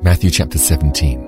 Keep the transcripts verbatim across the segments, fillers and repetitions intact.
Matthew chapter seventeen.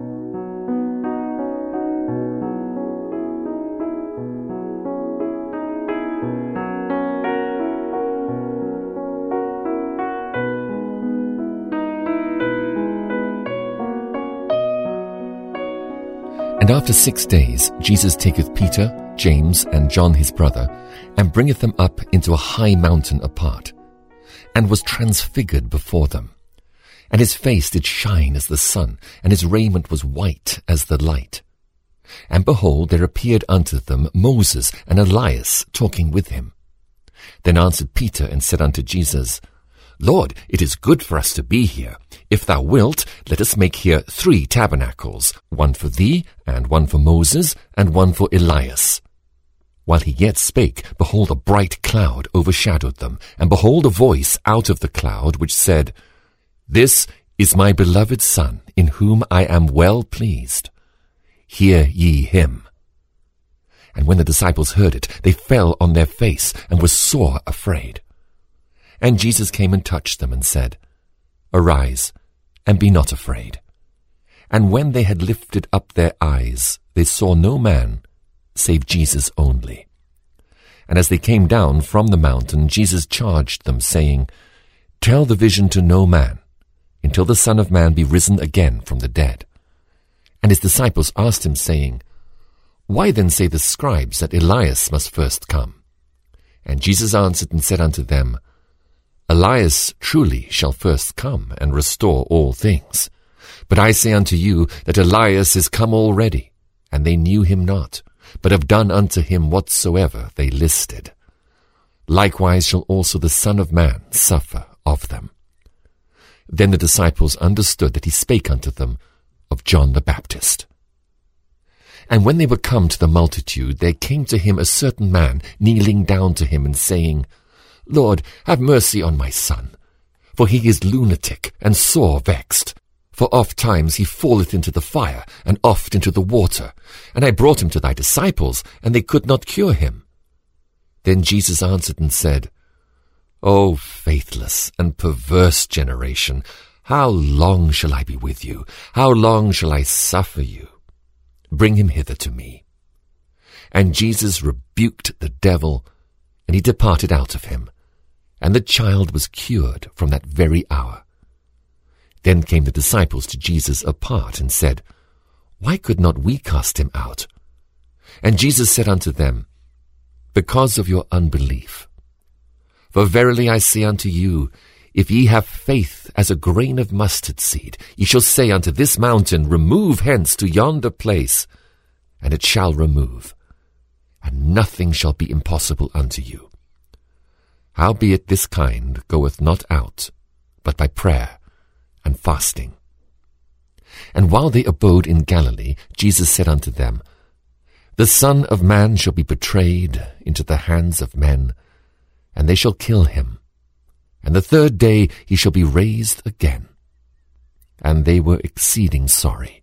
And after six days Jesus taketh Peter, James, and John his brother, and bringeth them up into a high mountain apart, and was transfigured before them. And his face did shine as the sun, and his raiment was white as the light. And behold, there appeared unto them Moses and Elias talking with him. Then answered Peter and said unto Jesus, Lord, it is good for us to be here. If thou wilt, let us make here three tabernacles, one for thee, and one for Moses, and one for Elias. While he yet spake, behold, a bright cloud overshadowed them, and behold, a voice out of the cloud which said, This is my beloved Son, in whom I am well pleased. Hear ye him. And when the disciples heard it, they fell on their face, and were sore afraid. And Jesus came and touched them, and said, Arise, and be not afraid. And when they had lifted up their eyes, they saw no man, save Jesus only. And as they came down from the mountain, Jesus charged them, saying, Tell the vision to no man, until the Son of Man be risen again from the dead. And his disciples asked him, saying, Why then say the scribes that Elias must first come? And Jesus answered and said unto them, Elias truly shall first come and restore all things. But I say unto you that Elias is come already, and they knew him not, but have done unto him whatsoever they listed. Likewise shall also the Son of Man suffer of them. Then the disciples understood that he spake unto them of John the Baptist. And when they were come to the multitude, there came to him a certain man, kneeling down to him, and saying, Lord, have mercy on my son, for he is lunatic and sore vexed. For oft times he falleth into the fire, and oft into the water. And I brought him to thy disciples, and they could not cure him. Then Jesus answered and said, O faithless and perverse generation, how long shall I be with you? How long shall I suffer you? Bring him hither to me. And Jesus rebuked the devil, and he departed out of him. And the child was cured from that very hour. Then came the disciples to Jesus apart, and said, Why could not we cast him out? And Jesus said unto them, Because of your unbelief. For verily I say unto you, if ye have faith as a grain of mustard seed, ye shall say unto this mountain, Remove hence to yonder place, and it shall remove, and nothing shall be impossible unto you. Howbeit this kind goeth not out, but by prayer and fasting. And while they abode in Galilee, Jesus said unto them, The Son of Man shall be betrayed into the hands of men, and they shall kill him, and the third day he shall be raised again. And they were exceeding sorry.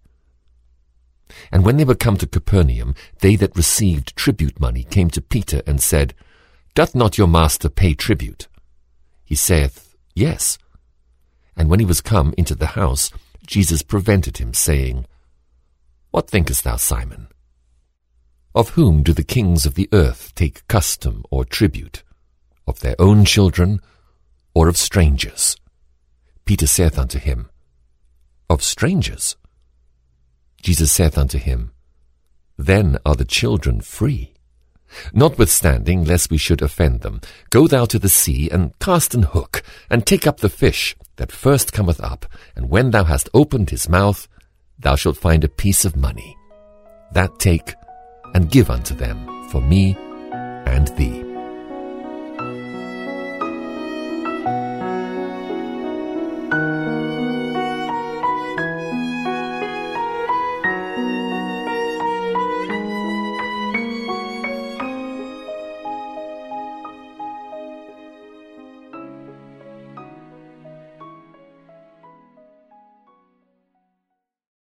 And when they were come to Capernaum, they that received tribute money came to Peter, and said, Doth not your master pay tribute? He saith, Yes. And when he was come into the house, Jesus prevented him, saying, What thinkest thou, Simon? Of whom do the kings of the earth take custom or tribute? Of their own children, or of strangers? Peter saith unto him, Of strangers. Jesus saith unto him, Then are the children free. Notwithstanding, lest we should offend them, go thou to the sea, and cast an hook, and take up the fish that first cometh up, and when thou hast opened his mouth, thou shalt find a piece of money. That take, and give unto them for me